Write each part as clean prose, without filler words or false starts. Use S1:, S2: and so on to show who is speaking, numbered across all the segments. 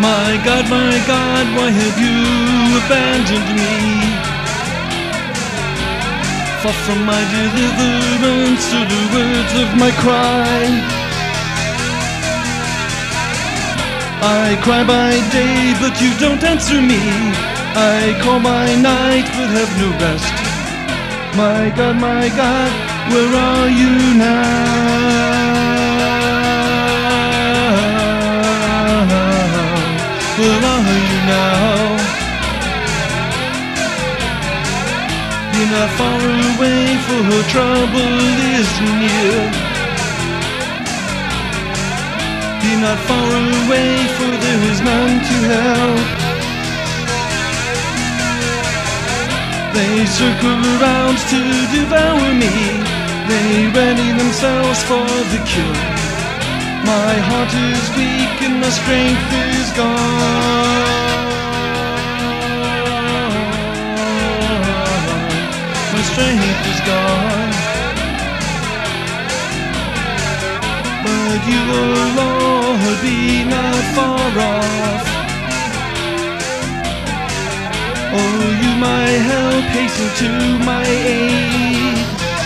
S1: my God, why have you abandoned me? Far from my deliverance to the words of my cry. I cry by day, but you don't answer me. I call by night, but have no rest. My God, where are you now? Where are you now? You're not far away, for her trouble is near. Be not far away, for there is none to help. They circle around to devour me. They ready themselves for the kill. My heart is weak and my strength is gone. My strength is gone. But you, O Lord, be not far off. Oh, you my help, hasten to my aid.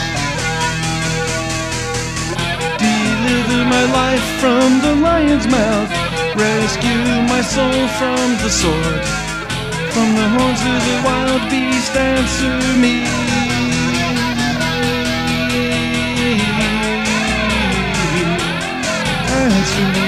S1: Deliver my life from the lion's mouth. Rescue my soul from the sword. From the horns of the wild beast, answer me. Answer me.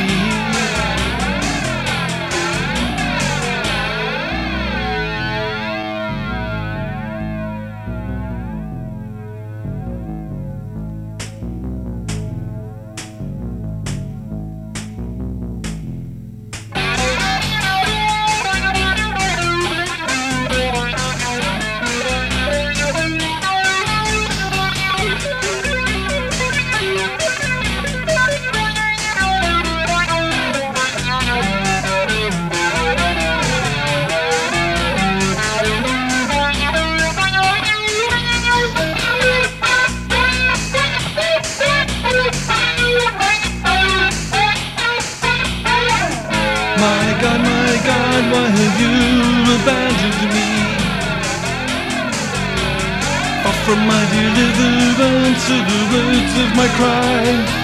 S1: My God, why have you abandoned me? Far from my deliverance to the words of my cry.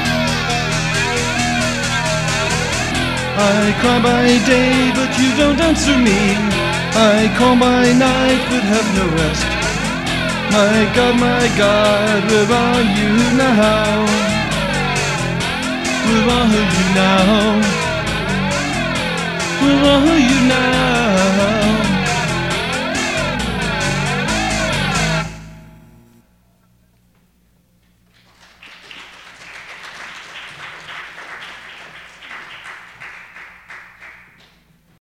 S1: I cry by day, but you don't answer me. I call by night, but have no rest. My God, where are you now? Where are you now? Where are you now?